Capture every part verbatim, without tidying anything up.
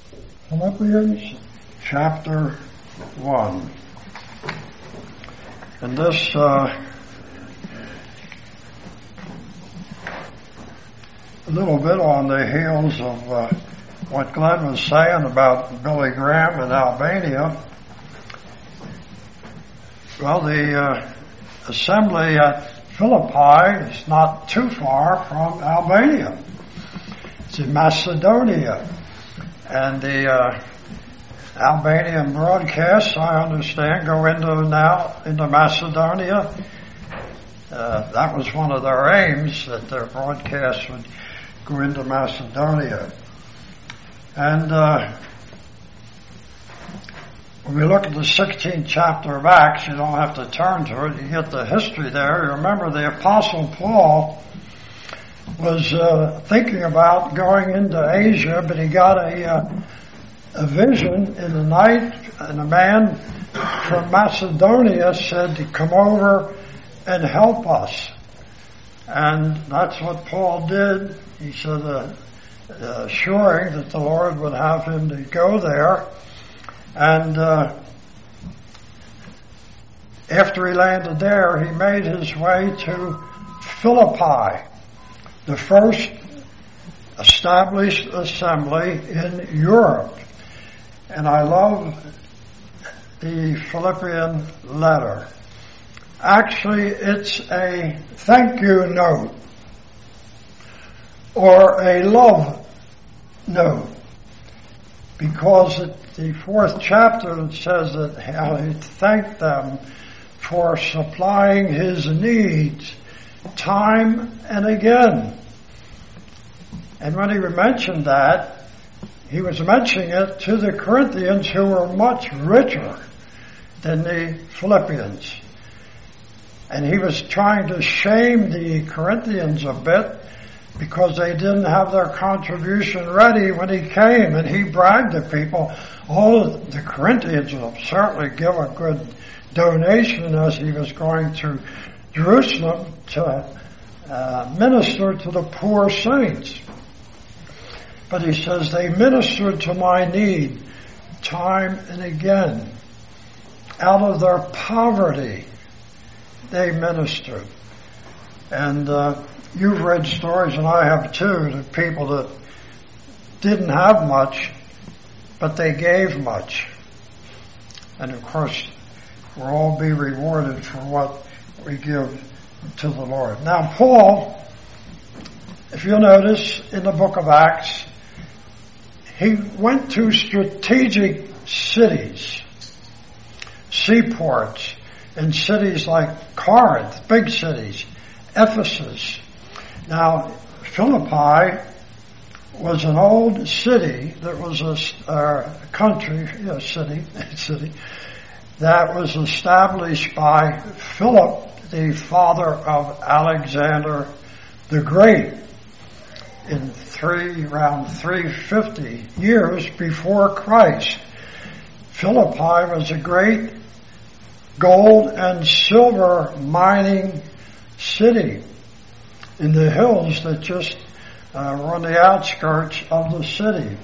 Philippians chapter one. And this uh, a little bit on the heels of uh, what Glenn was saying about Billy Graham in Albania. Well, the uh, assembly at Philippi is not too far from Albania. It's in Macedonia. And the uh, Albanian broadcasts, I understand, go into now into Macedonia. Uh, that was one of their aims, that their broadcasts would go into Macedonia. And uh, when we look at the sixteenth chapter of Acts, you don't have to turn to it. You get the history there. You remember the Apostle Paul was uh, thinking about going into Asia, but he got a, uh, a vision in the night, and a man from Macedonia said to come over and help us. And that's what Paul did. He said, uh, uh, assuring that the Lord would have him to go there. And uh, after he landed there, he made his way to Philippi, the first established assembly in Europe. And I love the Philippian letter. Actually, it's a thank you note or a love note, because at the fourth chapter it says that how he thanked them for supplying his needs time and again. And when he mentioned that, he was mentioning it to the Corinthians, who were much richer than the Philippians. And he was trying to shame the Corinthians a bit because they didn't have their contribution ready when he came. And he bragged to people, oh, the Corinthians will certainly give a good donation, as he was going to Jerusalem to uh, minister to the poor saints. But he says, they ministered to my need time and again. Out of their poverty, they ministered. And uh, you've read stories, and I have too, of people that didn't have much, but they gave much. And of course, we'll all be rewarded for what we give to the Lord. Now, Paul, if you'll notice in the book of Acts, he went to strategic cities, seaports, in cities like Corinth, big cities, Ephesus. Now, Philippi was an old city that was a uh, country, a city, city that was established by Philip, the father of Alexander the Great, in three, around three fifty years before Christ. Philippi was a great gold and silver mining city in the hills that just uh, were on the outskirts of the city.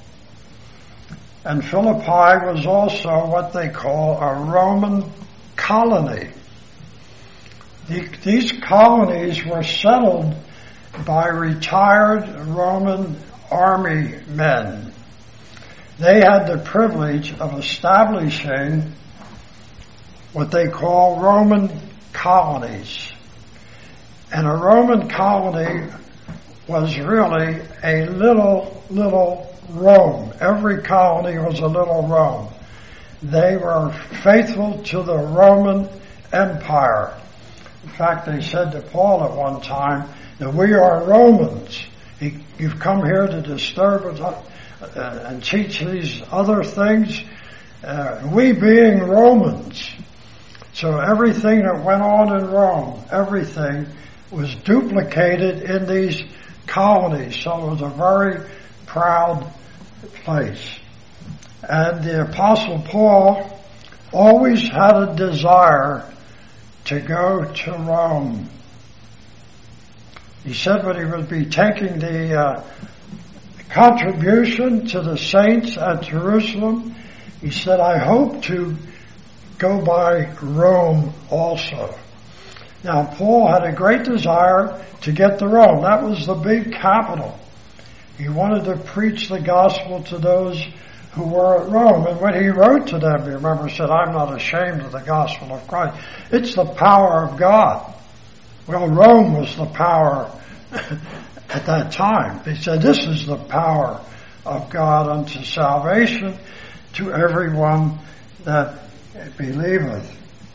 And Philippi was also what they call a Roman colony. The, these colonies were settled by retired Roman army men. They had the privilege of establishing what they call Roman colonies. And a Roman colony was really a little, little Rome. Every colony was a little Rome. They were faithful to the Roman Empire. In fact, they said to Paul at one time that we are Romans. You've come here to disturb us uh, and teach these other things. Uh, we being Romans. So everything that went on in Rome, everything was duplicated in these colonies. So it was a very proud place. And the Apostle Paul always had a desire to go to Rome. He said when he would be taking the uh, contribution to the saints at Jerusalem, he said, I hope to go by Rome also. Now, Paul had a great desire to get to Rome. That was the big capital. He wanted to preach the gospel to those who were at Rome. And when he wrote to them, you remember, he said, I'm not ashamed of the gospel of Christ. It's the power of God. Well, Rome was the power at that time. He said, this is the power of God unto salvation to everyone that believeth.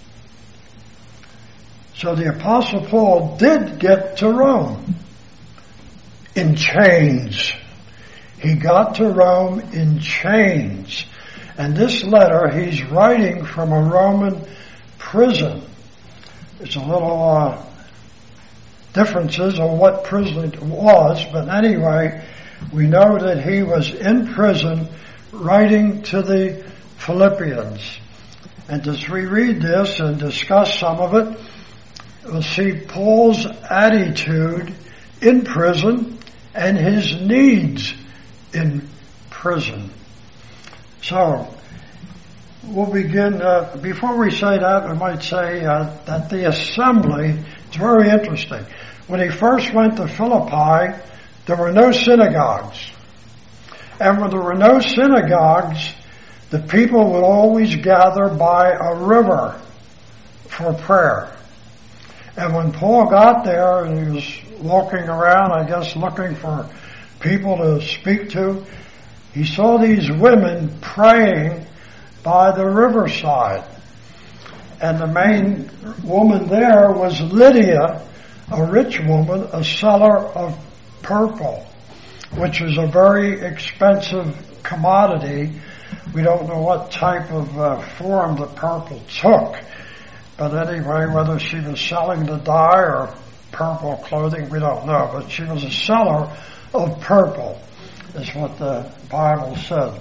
So the Apostle Paul did get to Rome in chains. He got to Rome in chains. And this letter he's writing from a Roman prison. There's a little uh, differences on what prison it was, but anyway, we know that he was in prison writing to the Philippians. And as we read this and discuss some of it, we'll see Paul's attitude in prison and his needs in prison. So, we'll begin, uh, before we say that, I might say uh, that the assembly, it's very interesting. When he first went to Philippi, there were no synagogues. And when there were no synagogues, the people would always gather by a river for prayer. And when Paul got there and he was walking around, I guess looking for people to speak to, he saw these women praying by the riverside. And the main woman there was Lydia, a rich woman, a seller of purple, which was a very expensive commodity. We don't know what type of uh, form the purple took. But anyway, whether she was selling the dye or purple clothing, we don't know. But she was a seller of purple, is what the Bible said.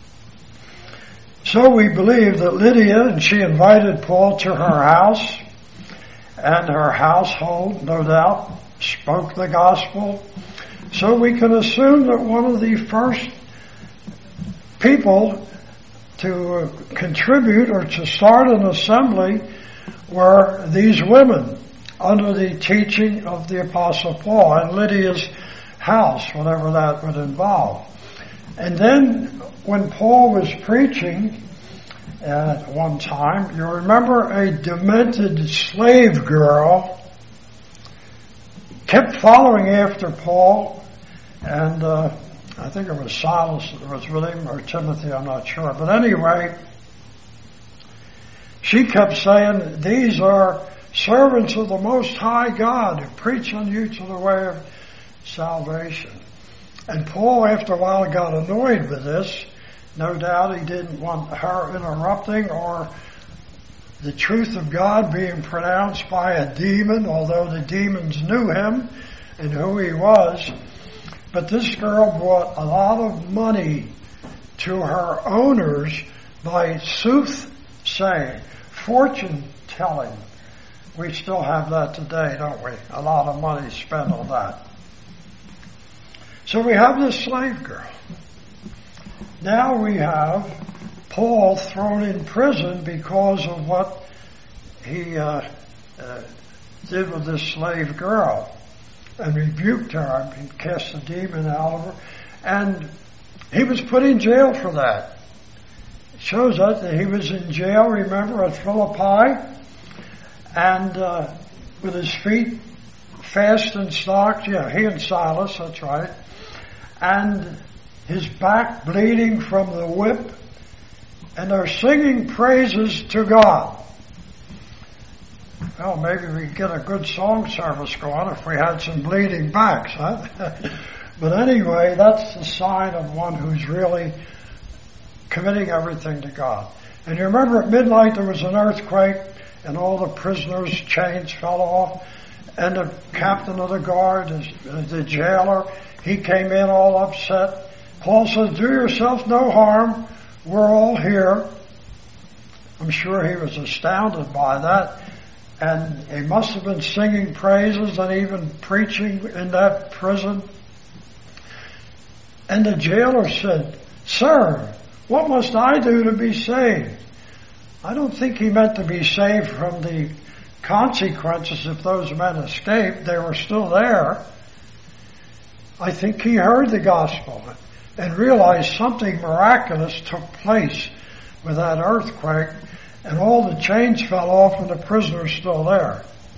So we believe that Lydia, and she invited Paul to her house, and her household, no doubt, spoke the gospel. So we can assume that one of the first people to contribute or to start an assembly were these women under the teaching of the Apostle Paul and Lydia's house, whatever that would involve. And then when Paul was preaching at one time, you remember a demented slave girl kept following after Paul, and uh, I think it was Silas that was with him, or Timothy, I'm not sure. But anyway, she kept saying, these are servants of the Most High God who preach on you to the way of salvation. And Paul, after a while, got annoyed with this. No doubt he didn't want her interrupting or the truth of God being pronounced by a demon, although the demons knew him and who he was. But this girl brought a lot of money to her owners by soothsaying, fortune telling. We still have that today, don't we? A lot of money spent on that. So we have this slave girl. Now we have Paul thrown in prison because of what he uh, uh, did with this slave girl, and rebuked her and cast the demon out of her. And he was put in jail for that. It shows us that he was in jail, remember, at Philippi, and uh, with his feet fast and stocked. Yeah, he and Silas, that's right. And his back bleeding from the whip, and they're singing praises to God. Well, maybe we could get a good song service going if we had some bleeding backs, huh? But anyway, that's the sign of one who's really committing everything to God. And you remember at midnight there was an earthquake, and all the prisoners' chains fell off, and the captain of the guard, the jailer, he came in all upset. Paul says, do yourself no harm. We're all here. I'm sure he was astounded by that. And he must have been singing praises and even preaching in that prison. And the jailer said, "Sir, what must I do to be saved?" I don't think he meant to be saved from the consequences if those men escaped. They were still there. I think he heard the gospel and realized something miraculous took place with that earthquake, and all the chains fell off and the prisoner's still there.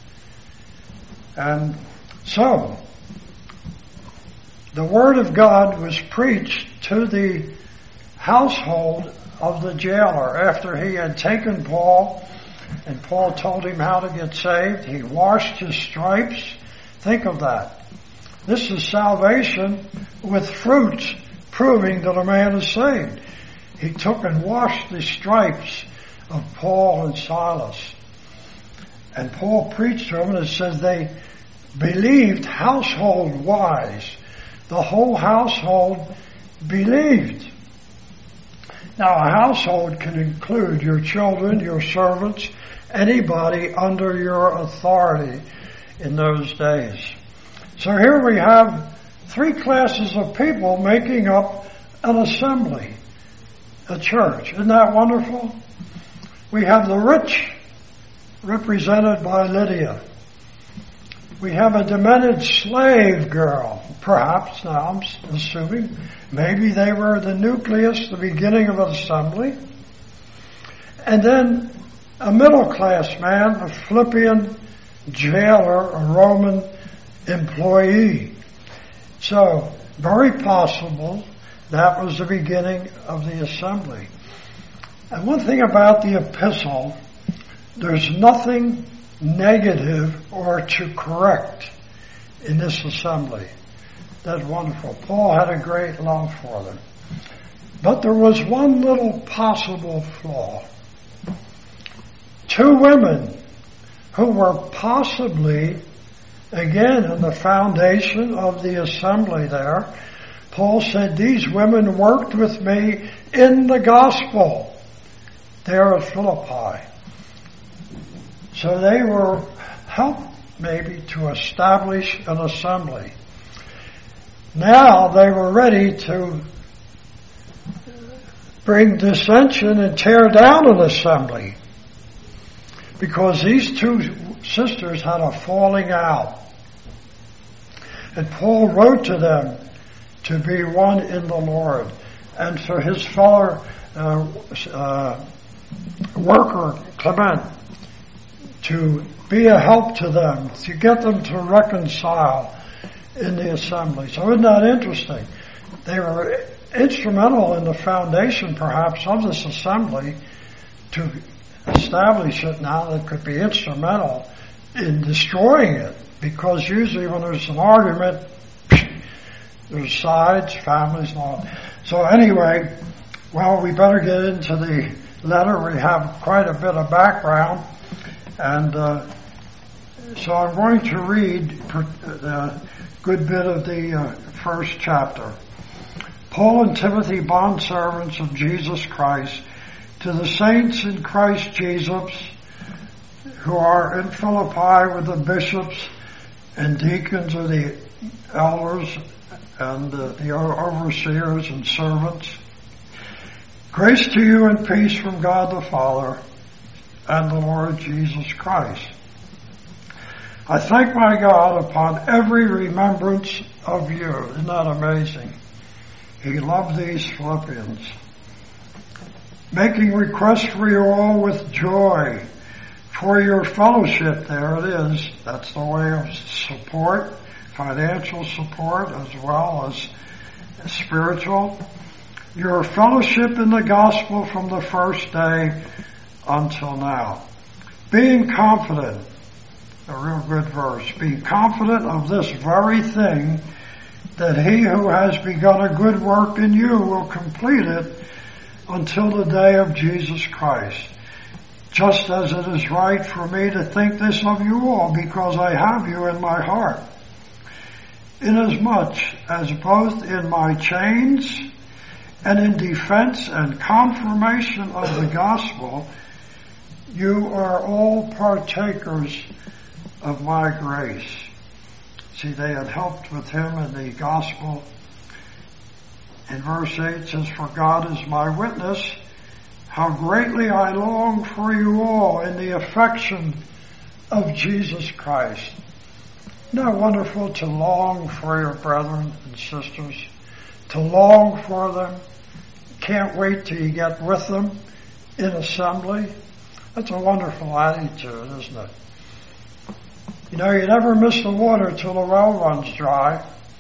And so, the word of God was preached to the household of the jailer after he had taken Paul, and Paul told him how to get saved. He washed his stripes. Think of that. This is salvation with fruits proving that a man is saved. He took and washed the stripes of Paul and Silas. And Paul preached to them, and it says they believed household-wise. The whole household believed. Now, a household can include your children, your servants, anybody under your authority in those days. So here we have three classes of people making up an assembly, a church. Isn't that wonderful? We have the rich, represented by Lydia. We have a demented slave girl, perhaps, now I'm assuming. Maybe they were the nucleus, the beginning of an assembly. And then a middle-class man, a Philippian jailer, a Roman employee. So, very possible that was the beginning of the assembly. And one thing about the epistle, there's nothing negative or to correct in this assembly. That's wonderful. Paul had a great love for them. But there was one little possible flaw. Two women who were possibly, again, in the foundation of the assembly there, Paul said, these women worked with me in the gospel there at Philippi. So they were helped maybe to establish an assembly. Now they were ready to bring dissension and tear down an assembly, because these two sisters had a falling out. And Paul wrote to them to be one in the Lord, and for his fellow uh, uh, worker, Clement, to be a help to them, to get them to reconcile in the assembly. So isn't that interesting? They were instrumental in the foundation, perhaps, of this assembly to establish it. Now they could be instrumental in destroying it, because usually when there's an argument, there's sides, families, and all. So anyway, well, we better get into the letter. We have quite a bit of background. And uh, so I'm going to read a good bit of the uh, first chapter. Paul and Timothy, bondservants of Jesus Christ, to the saints in Christ Jesus who are in Philippi with the bishops and deacons or the elders and uh, the overseers and servants. Grace to you and peace from God the Father and the Lord Jesus Christ. I thank my God upon every remembrance of you. Isn't that amazing? He loved these Philippians. Making request for you all with joy for your fellowship. There it is. That's the way of support, financial support as well as spiritual. Your fellowship in the gospel from the first day until now. Being confident, a real good verse, being confident of this very thing, that he who has begun a good work in you will complete it until the day of Jesus Christ. Just as it is right for me to think this of you all, because I have you in my heart. Inasmuch as both in my chains and in defense and confirmation of the gospel, you are all partakers of my grace. See, they had helped with him in the gospel in verse eight it says, "For God is my witness, how greatly I long for you all in the affection of Jesus Christ." Isn't that wonderful to long for your brethren and sisters? To long for them. Can't wait till you get with them in assembly. That's a wonderful attitude, isn't it? You know, you never miss the water till the well runs dry.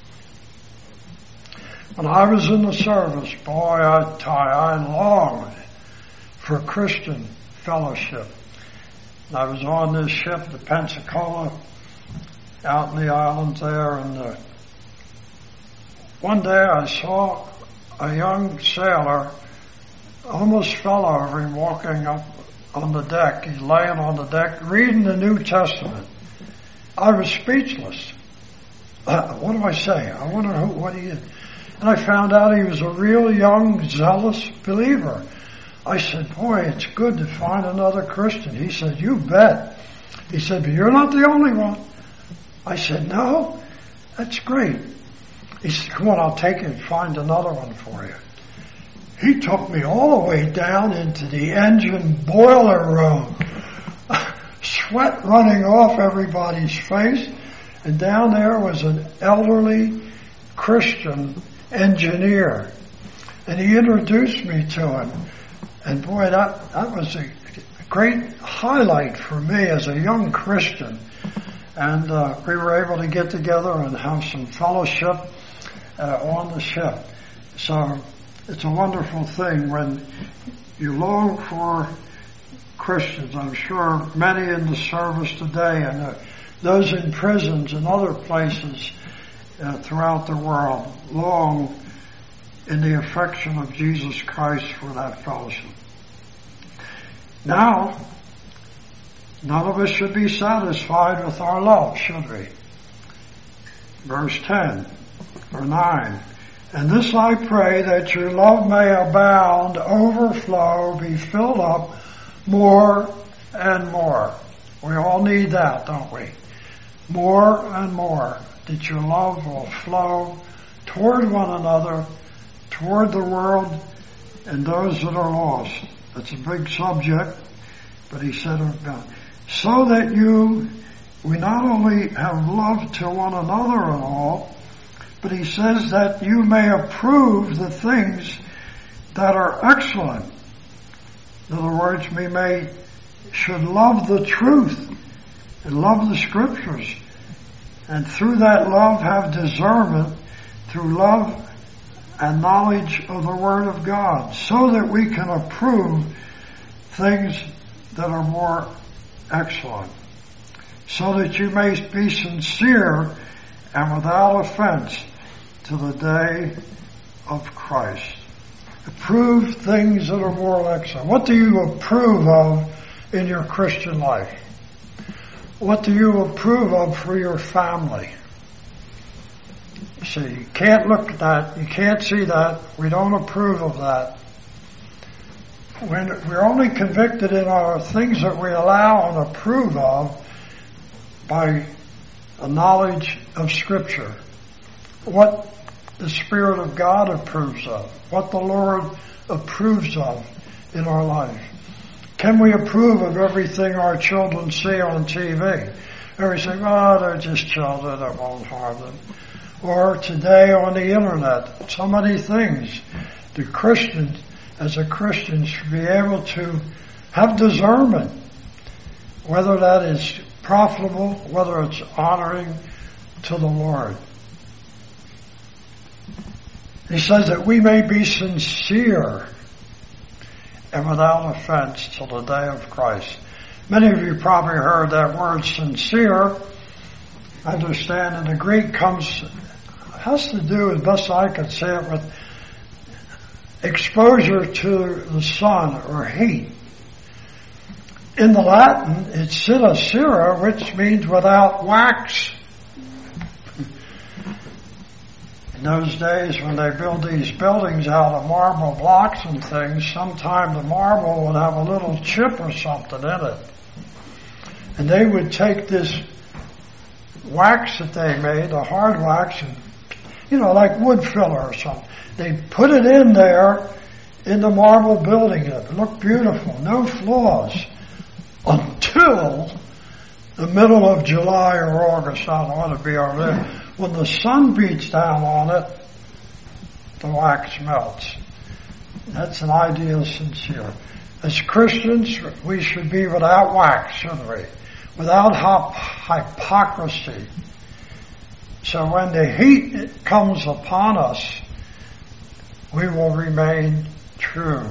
When I was in the service, boy, I tell you, I longed for Christian fellowship. And I was on this ship, the Pensacola, out in the islands there, and uh, one day I saw a young sailor, almost fell over him walking up on the deck. He's laying on the deck reading the New Testament. I was speechless. Uh, what do I say? I wonder who, what he is. And I found out he was a real young, zealous believer. I said, boy, it's good to find another Christian. He said, you bet. He said, but you're not the only one. I said, no, that's great. He said, come on, I'll take you and find another one for you. He took me all the way down into the engine boiler room. Sweat running off everybody's face. And down there was an elderly Christian engineer. And he introduced me to him. And boy, that, that was a great highlight for me as a young Christian. And uh, we were able to get together and have some fellowship uh, on the ship. So it's a wonderful thing when you long for Christians. I'm sure many in the service today and uh, those in prisons and other places uh, throughout the world long in the affection of Jesus Christ for that fellowship. Now, none of us should be satisfied with our love, should we? Verse ten or nine. And this I pray, that your love may abound, overflow, be filled up more and more. We all need that, don't we? More and more, that your love will flow toward one another, toward the world, and those that are lost. That's a big subject, but he said, so that you, we not only have love to one another and all, but he says that you may approve the things that are excellent. In other words, we may, should love the truth and love the scriptures, and through that love have discernment, through love and knowledge of the Word of God, so that we can approve things that are more excellent, so that you may be sincere and without offense to the day of Christ. Approve things that are more excellent. What do you approve of in your Christian life? What do you approve of for your family? See, you can't look at that. You can't see that. We don't approve of that. When we're only convicted in our things that we allow and approve of by a knowledge of Scripture. What the Spirit of God approves of. What the Lord approves of in our life. Can we approve of everything our children see on T V? Everything, oh, they're just children, that won't harm them. Or today on the internet, so many things. The Christians, as a Christian, should be able to have discernment, whether that is profitable, whether it's honoring to the Lord. He says that we may be sincere and without offense till the day of Christ. Many of you probably heard that word sincere. I understand in the Greek comes, has to do, as best I can say it, with exposure to the sun or heat. In the Latin, it's sincera, which means without wax. In those days when they build these buildings out of marble blocks and things, sometimes the marble would have a little chip or something in it. And they would take this wax that they made, the hard wax, and you know, like wood filler or something. They put it in there in the marble building. It looked beautiful, no flaws, until the middle of July or August. I don't want to be over there. When the sun beats down on it, the wax melts. That's an ideal sincere. As Christians, we should be without wax, shouldn't we? Without hypocrisy. So when the heat comes upon us, we will remain true.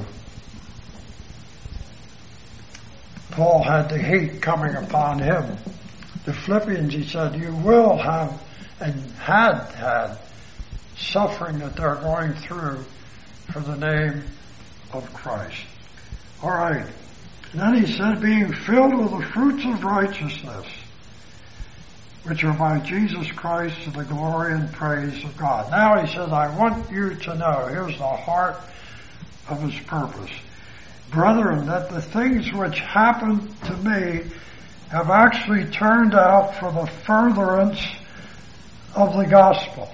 Paul had the heat coming upon him. The Philippians, he said, you will have and had had suffering that they're going through for the name of Christ. All right. And then he said, being filled with the fruits of righteousness, which are by Jesus Christ to the glory and praise of God. Now he says, I want you to know, here's the heart of his purpose. Brethren, that the things which happened to me have actually turned out for the furtherance of the gospel,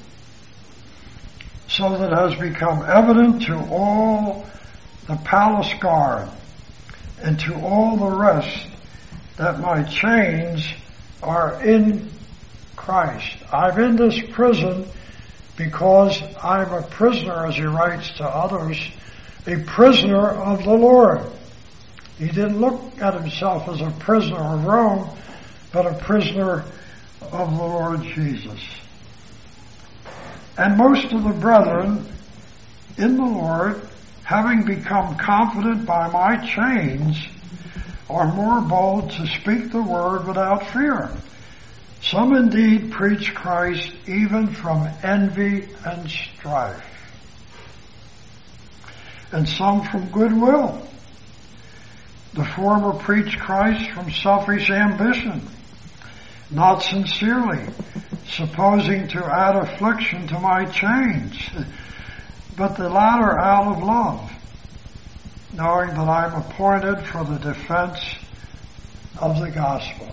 so that it has become evident to all the palace guard and to all the rest that my chains are in Christ. I'm in this prison because I'm a prisoner, as he writes to others, a prisoner of the Lord. He didn't look at himself as a prisoner of Rome, but a prisoner of the Lord Jesus. And most of the brethren in the Lord, having become confident by my chains, are more bold to speak the word without fear. Some indeed preach Christ even from envy and strife, and some from goodwill. The former preach Christ from selfish ambition, not sincerely, supposing to add affliction to my chains, but the latter out of love, knowing that I'm appointed for the defense of the gospel.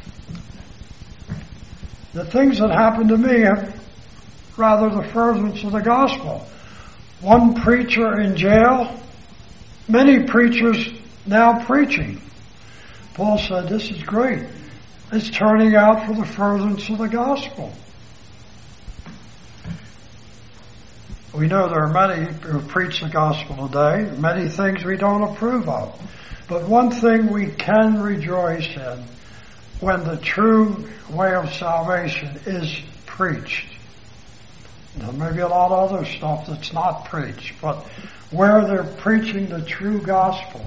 The things that happened to me are rather the furtherance of the gospel. One preacher in jail, many preachers now preaching. Paul said, this is great. It's turning out for the furtherance of the gospel. We know there are many who preach the gospel today, many things we don't approve of. But one thing we can rejoice in, when the true way of salvation is preached. There may be a lot of other stuff that's not preached, but where they're preaching the true gospel.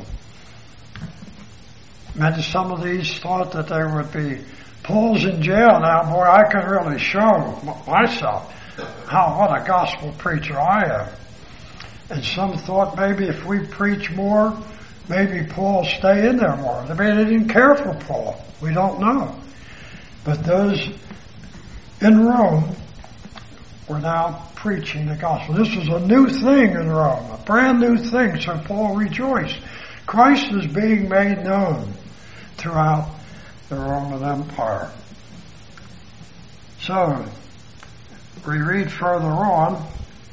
Maybe some of these thought that there would be Paul's in jail now. Boy, I can really show myself how what a gospel preacher I am. And some thought maybe if we preach more, maybe Paul stay in there more. Maybe they didn't care for Paul. We don't know. But those in Rome were now preaching the gospel. This was a new thing in Rome, a brand new thing, so Paul rejoiced. Christ is being made known throughout the Roman Empire. So, we read further on,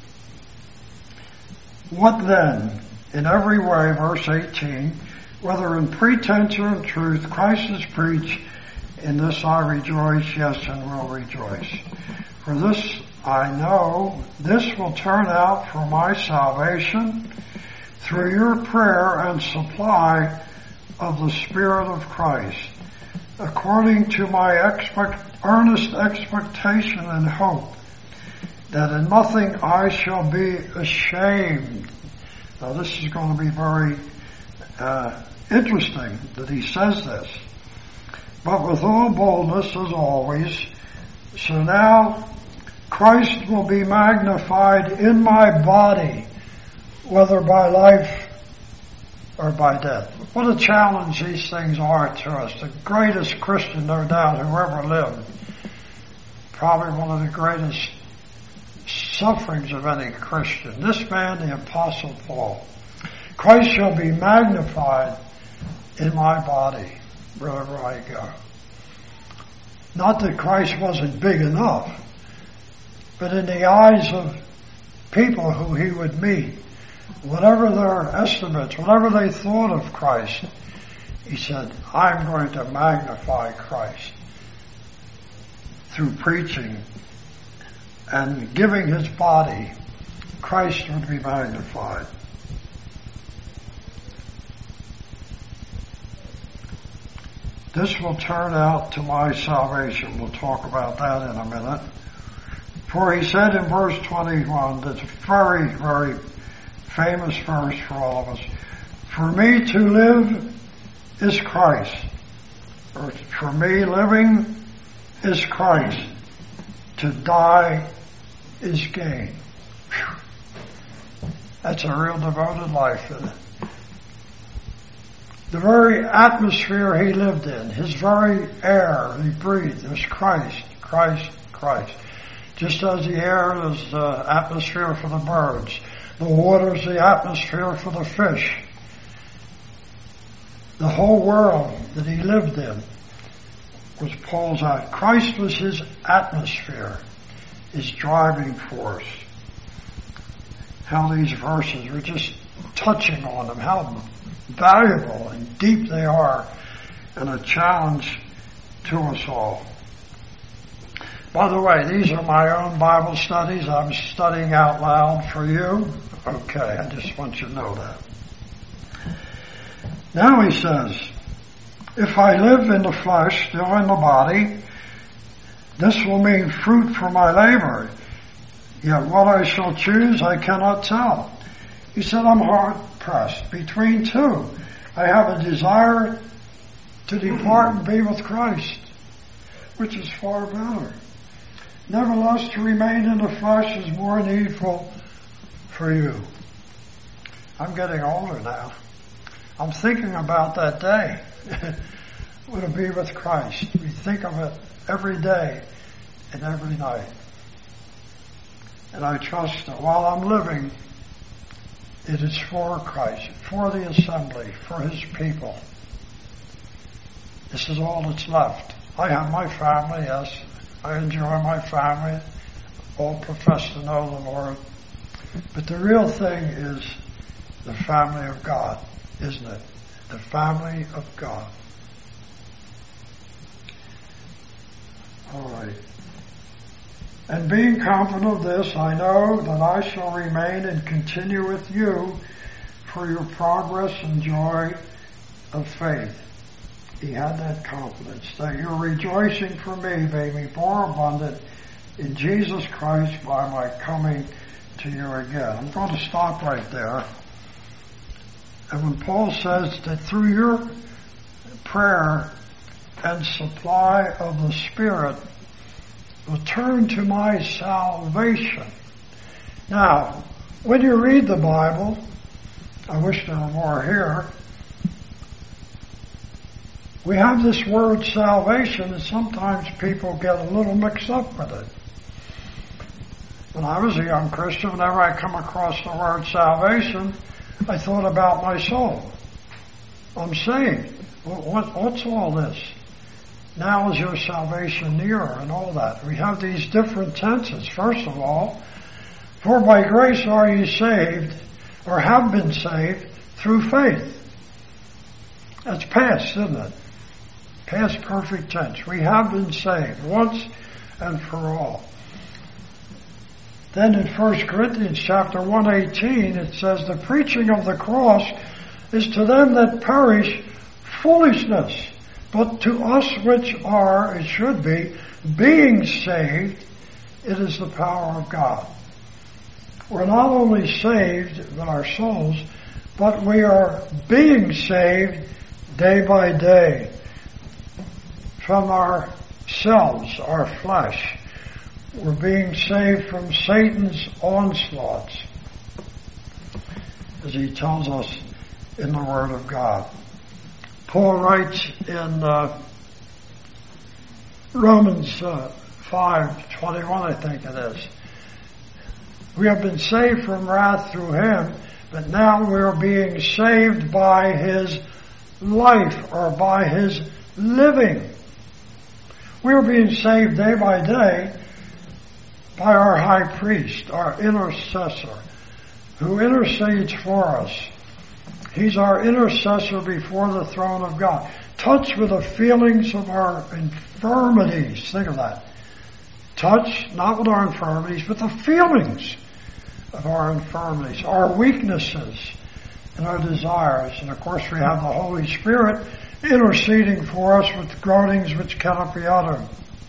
what then? In every way, verse eighteen, whether in pretense or in truth, Christ is preached, in this I rejoice, yes, and will rejoice. For this I know, this will turn out for my salvation through your prayer and supply of the Spirit of Christ, according to my expect, earnest expectation and hope, that in nothing I shall be ashamed. Now this is going to be very uh, interesting that he says this. But with all boldness as always, so now Christ will be magnified in my body, whether by life or by death. What a challenge these things are to us. The greatest Christian, no doubt, who ever lived. Probably one of the greatest sufferings of any Christian. This man, the Apostle Paul. Christ shall be magnified in my body wherever I go. Not that Christ wasn't big enough, but in the eyes of people who he would meet, whatever their estimates, whatever they thought of Christ, he said, I'm going to magnify Christ through preaching and giving his body. Christ would be magnified. This will turn out to my salvation. We'll talk about that in a minute. For he said in verse twenty-one, that's a very, very famous verse for all of us, for me to live is Christ. Or for me, living is Christ. To die is gain. Whew. That's a real devoted life, isn't it? The very atmosphere he lived in, his very air he breathed, was Christ, Christ, Christ. Just as the air is the atmosphere for the birds, the water is the atmosphere for the fish. The whole world that he lived in was Paul's out. Christ was his atmosphere, his driving force. How these verses were just touching on them, how valuable and deep they are, and a challenge to us all. By the way, these are my own Bible studies. I'm studying out loud for you. Okay, I just want you to know that. Now he says, if I live in the flesh, still in the body, this will mean fruit for my labor. Yet what I shall choose, I cannot tell. He said, I'm hard pressed between two. I have a desire to depart and be with Christ, which is far better. Nevertheless, to remain in the flesh is more needful for you. I'm getting older now. I'm thinking about that day when to be with Christ. We think of it every day and every night. And I trust that while I'm living, it is for Christ, for the assembly, for his people. This is all that's left. I have my family, yes. I enjoy my family. All profess to know the Lord. But the real thing is the family of God, isn't it? The family of God. All right. And being confident of this, I know that I shall remain and continue with you for your progress and joy of faith. He had that confidence that your rejoicing for me may be more abundant in Jesus Christ by my coming to you again. I'm going to stop right there. And when Paul says that through your prayer and supply of the Spirit, return to my salvation. Now, when you read the Bible, I wish there were more here, we have this word salvation, and sometimes people get a little mixed up with it. When I was a young Christian, whenever I come across the word salvation, I thought about my soul. I'm saved. What, what's all this? Now is your salvation nearer, and all that. We have these different tenses. First of all, for by grace are you saved, or have been saved, through faith. That's past, isn't it? Past perfect tense. We have been saved once and for all. Then in First Corinthians chapter one eighteen, it says, the preaching of the cross is to them that perish foolishness, but to us which are, it should be, being saved, it is the power of God. We're not only saved in our souls, but we are being saved day by day from ourselves, our flesh. We're being saved from Satan's onslaughts, as he tells us in the Word of God. Paul writes in uh, Romans uh, five twenty-one, I think it is, we have been saved from wrath through him, but now we are being saved by his life, or by his living. We are being saved day by day, by our high priest, our intercessor, who intercedes for us. He's our intercessor before the throne of God. Touched with the feelings of our infirmities. Think of that. Touch, not with our infirmities, but the feelings of our infirmities, our weaknesses, and our desires. And of course we have the Holy Spirit interceding for us with groanings which cannot be uttered.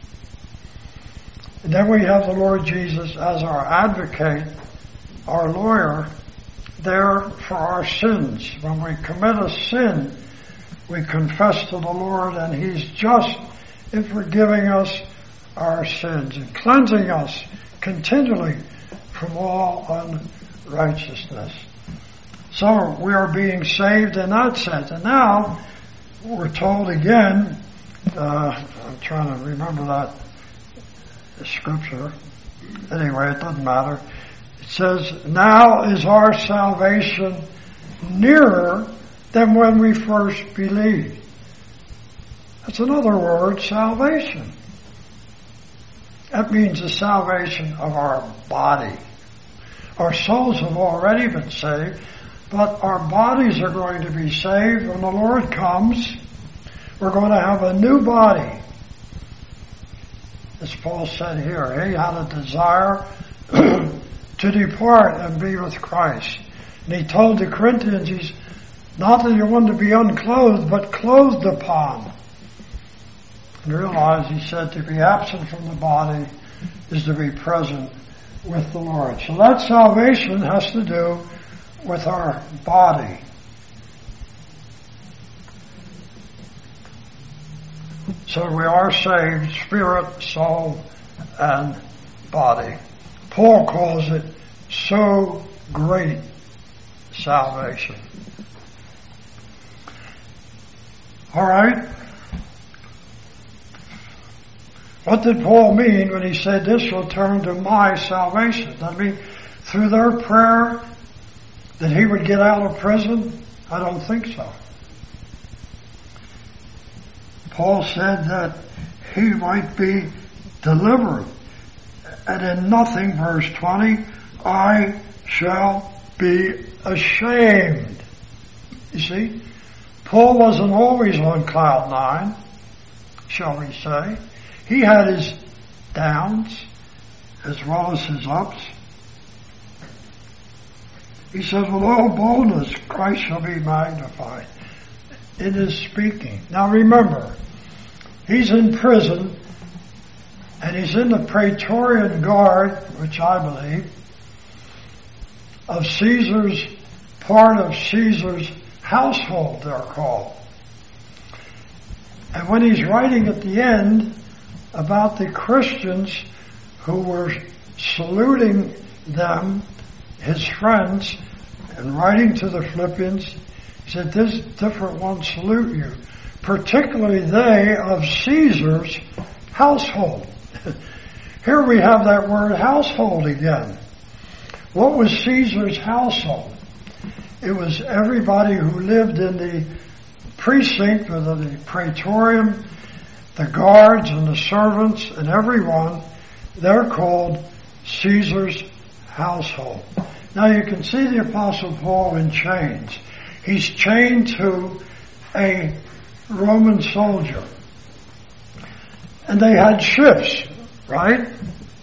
And then we have the Lord Jesus as our advocate, our lawyer, there for our sins. When we commit a sin, we confess to the Lord, and He's just in forgiving us our sins and cleansing us continually from all unrighteousness. So we are being saved in that sense. And now we're told again, uh, I'm trying to remember that scripture. Anyway, it doesn't matter. It says, now is our salvation nearer than when we first believed. That's another word, salvation. That means the salvation of our body. Our souls have already been saved, but our bodies are going to be saved when the Lord comes. We're going to have a new body. As Paul said here, he had a desire to depart and be with Christ. And he told the Corinthians, he's not that you want to be unclothed, but clothed upon. And realize, he said, to be absent from the body is to be present with the Lord. So that salvation has to do with our body. So we are saved, spirit, soul, and body. Paul calls it so great salvation. All right. What did Paul mean when he said this will turn to my salvation? Does that mean through their prayer that he would get out of prison? I don't think so. Paul said that he might be delivered. And in nothing, verse twenty, I shall be ashamed. You see, Paul wasn't always on cloud nine, shall we say. He had his downs as well as his ups. He said, with all boldness, Christ shall be magnified in his speaking. Now remember, he's in prison, and he's in the Praetorian Guard, which I believe, of Caesar's, part of Caesar's household, they're called. And when he's writing at the end about the Christians who were saluting them, his friends, and writing to the Philippians, he said, this different ones salute you, particularly they of Caesar's household. Here we have that word household again. What was Caesar's household? It was everybody who lived in the precinct or the Praetorium, the guards and the servants and everyone. They're called Caesar's household. Now you can see the Apostle Paul in chains. He's chained to a Roman soldier. And they had ships, right?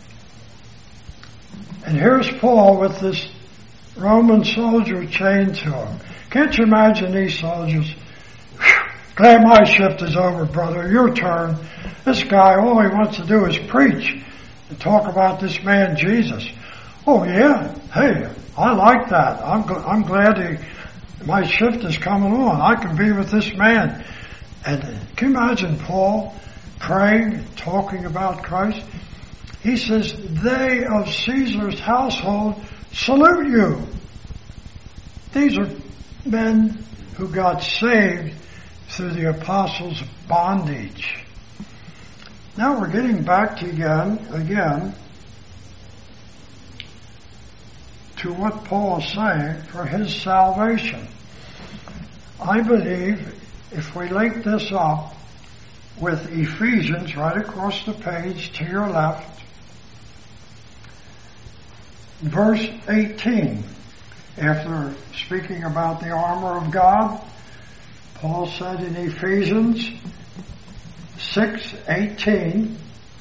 And here's Paul with this Roman soldier chained to him. Can't you imagine these soldiers? Glad my shift is over, brother. Your turn. This guy, all he wants to do is preach and talk about this man, Jesus. Oh, yeah. Hey, I like that. I'm gl- I'm glad he, my shift is coming on. I can be with this man. And uh, can you imagine Paul praying, talking about Christ? He says, they of Caesar's household salute you. These are men who got saved through the apostles' bondage. Now we're getting back to again, again, to what Paul is saying for his salvation. I believe if we link this up with Ephesians right across the page to your left, verse eighteen, after speaking about the armor of God, Paul said in Ephesians six eighteen,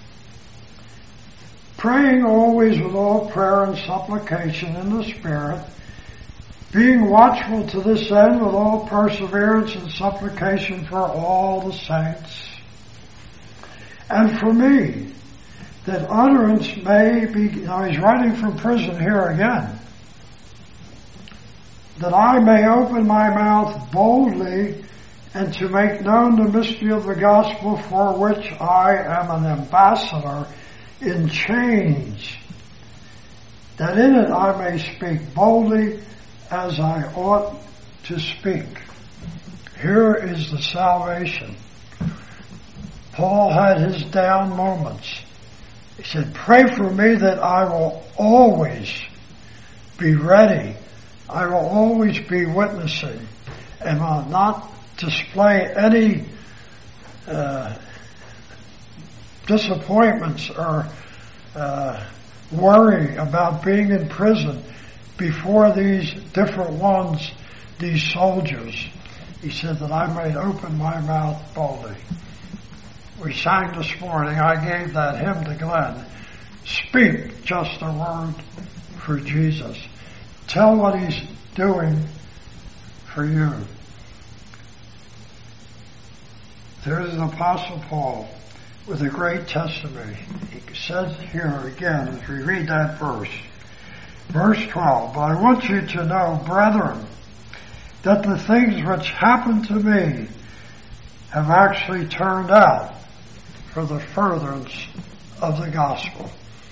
praying always with all prayer and supplication in the Spirit, being watchful to this end with all perseverance and supplication for all the saints. And for me, that utterance may be, now he's writing from prison here again, that I may open my mouth boldly and to make known the mystery of the gospel, for which I am an ambassador in chains, that in it I may speak boldly as I ought to speak. Here is the salvation. Paul had his down moments. He said, pray for me that I will always be ready. I will always be witnessing and will not display any uh, disappointments or uh, worry about being in prison before these different ones, these soldiers. He said that I might open my mouth boldly. We sang this morning, I gave that hymn to Glenn. Speak just a word for Jesus. Tell what he's doing for you. There's the Apostle Paul with a great testimony. He says here again, as we read that verse, verse twelve, but I want you to know, brethren, that the things which happened to me have actually turned out for the furtherance of the gospel.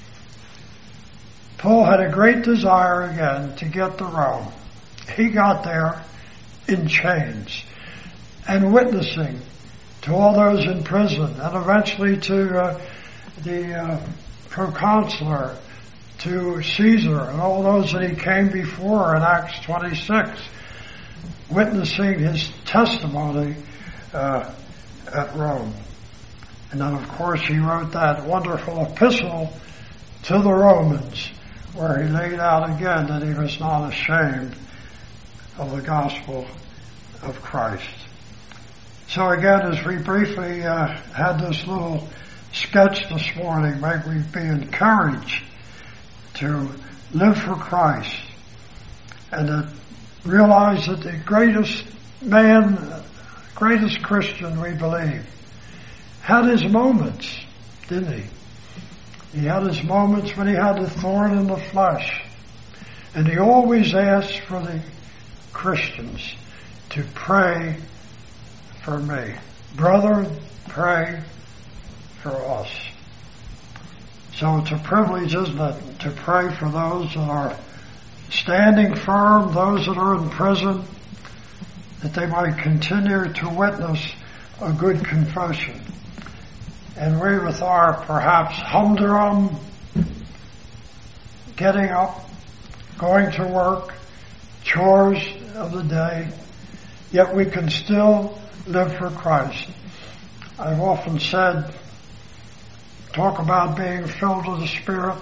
Paul had a great desire again to get to Rome. He got there in chains and witnessing to all those in prison, and eventually to uh, the uh, proconsular, to Caesar, and all those that he came before in Acts twenty-six, witnessing his testimony uh, at Rome. And then, of course, he wrote that wonderful epistle to the Romans, where he laid out again that he was not ashamed of the gospel of Christ. So again, as we briefly uh, had this little sketch this morning, may we be encouraged to live for Christ and to realize that the greatest man, greatest Christian we believe, had his moments, didn't he? He had his moments when he had the thorn in the flesh. And he always asked for the Christians to pray for me. Brother, pray for us. So it's a privilege, isn't it, to pray for those that are standing firm, those that are in prison, that they might continue to witness a good confession. And we, with our perhaps humdrum, getting up, going to work, chores of the day, yet we can still live for Christ. I've often said, talk about being filled with the Spirit.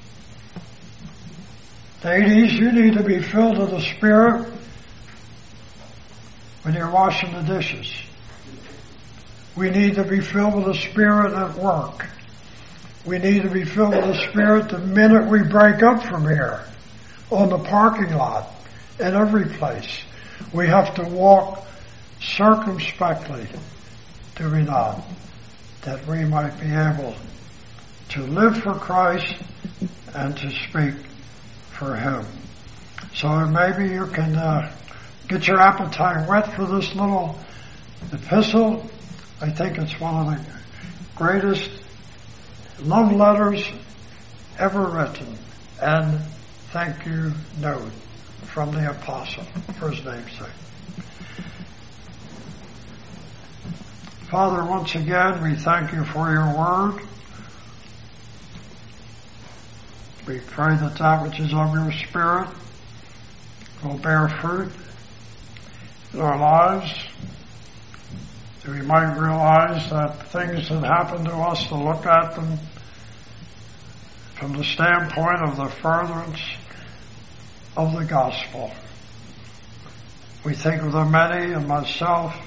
Ladies, you need to be filled with the Spirit when you're washing the dishes. We need to be filled with the Spirit at work. We need to be filled with the Spirit the minute we break up from here, on the parking lot, in every place. We have to walk circumspectly, do we not? That we might be able to live for Christ and to speak for Him. So maybe you can uh, get your appetite whet for this little epistle. I think it's one of the greatest love letters ever written. And thank you note from the apostle for his name's sake. Father, once again, we thank you for your word. We pray that that which is of your Spirit will bear fruit in our lives. That we might realize that things that happen to us, to look at them from the standpoint of the furtherance of the gospel. We think of the many, and myself,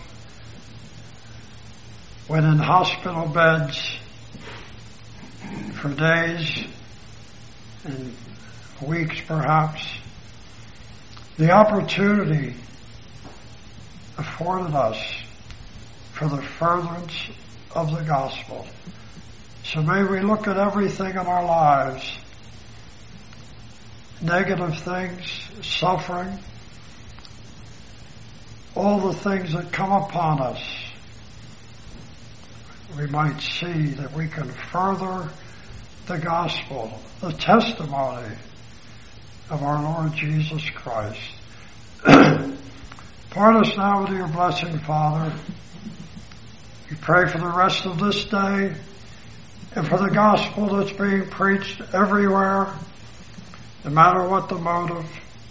when in hospital beds for days and weeks perhaps, the opportunity afforded us for the furtherance of the gospel. So may we look at everything in our lives, negative things, suffering, all the things that come upon us, we might see that we can further the gospel, the testimony of our Lord Jesus Christ. Part us now with your blessing, Father. We pray for the rest of this day and for the gospel that's being preached everywhere, no matter what the motive,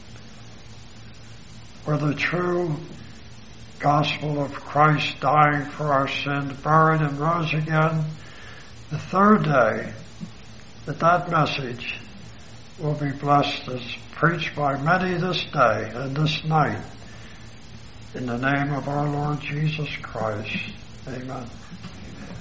or the true gospel of Christ dying for our sins, buried and rose again the third day, that that message will be blessed as preached by many this day and this night. In the name of our Lord Jesus Christ. Amen.